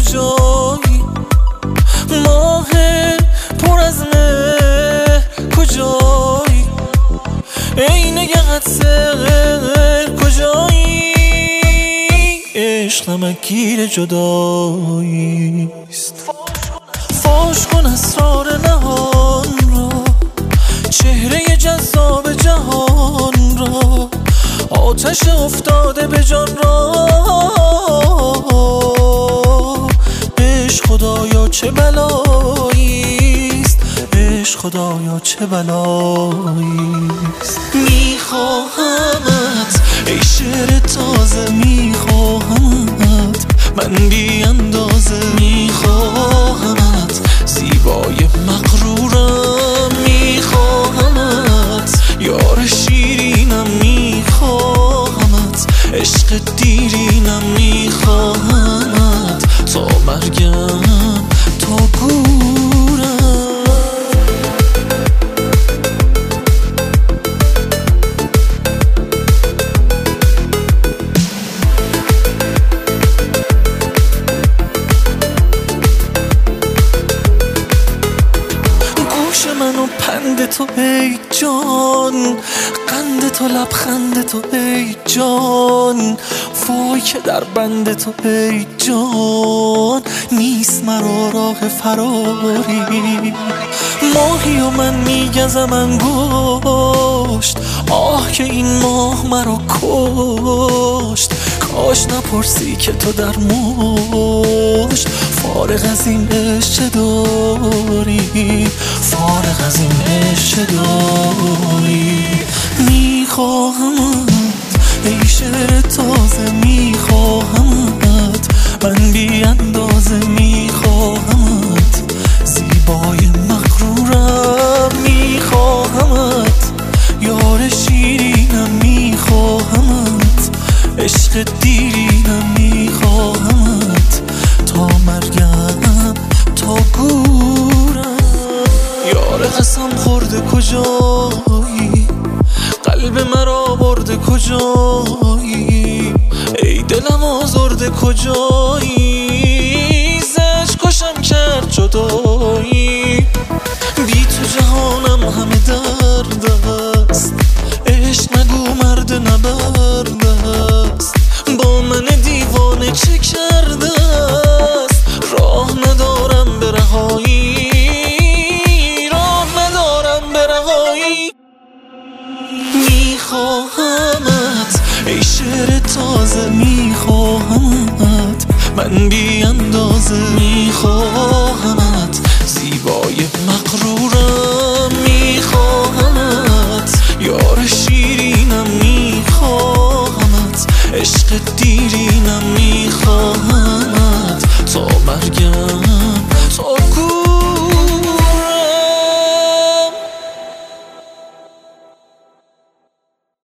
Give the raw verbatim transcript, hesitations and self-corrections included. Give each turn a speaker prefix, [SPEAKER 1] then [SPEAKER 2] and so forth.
[SPEAKER 1] کجایی؟ ماه پر از مهر کجایی؟ عین یه قطر کجایی؟ عشق نمکگیر جداییست. فاش کن اسرار نهان را، چهره جذاب جهان را، آتش افتاده به جان را. عشق خدایا چه بلاییست، عشق خدایا چه بلاییست. میخواهمت ای شعر تازه، میخواهمت من بی اندازه، میخواهمت زیبای مغرورم، میخواهمت یار شیرینم، میخواهمت عشق دیرینم، میخواهمت تا مرگم تا گورم. گوش منو پند تو ای جان، قند تو لبخند تو ای جان، وای که در بند تو ای جان، نیست مرا راه فراری. ماهی و من میگزم انگشت، آه که این ماه مرا کشت. کاش نپرسی که تو در مشت، فارغ از این عشق چه داری، فارغ از این عشق چه داری. میخواهمت ای شعر تازه، میخواهمت من بی اندازه، میخواهمت زیبای مغرورم، میخواهمت یار شیرینم، میخواهمت عشق دیرینم، میخواهمت تا مرگم تا گورم. یار قسم خورده کجایی؟ قلب مرا برده کجایی؟ ای دلم آزرده کجایی؟ زش کشم کرد جدایی. بی تو جهانم همه درد است، عشق نگو مرد نبرد است. با من دیوانه چه کرده است؟ راه ندارم به رهایی، راه ندارم به رهایی. میخواهمت ای شعر تازه، میخواهمت من بی اندازه، میخواهمت زیبای مغرورم، میخواهمت یار شیرینم، میخواهمت عشق دیرینم، میخواهمت تا مرگم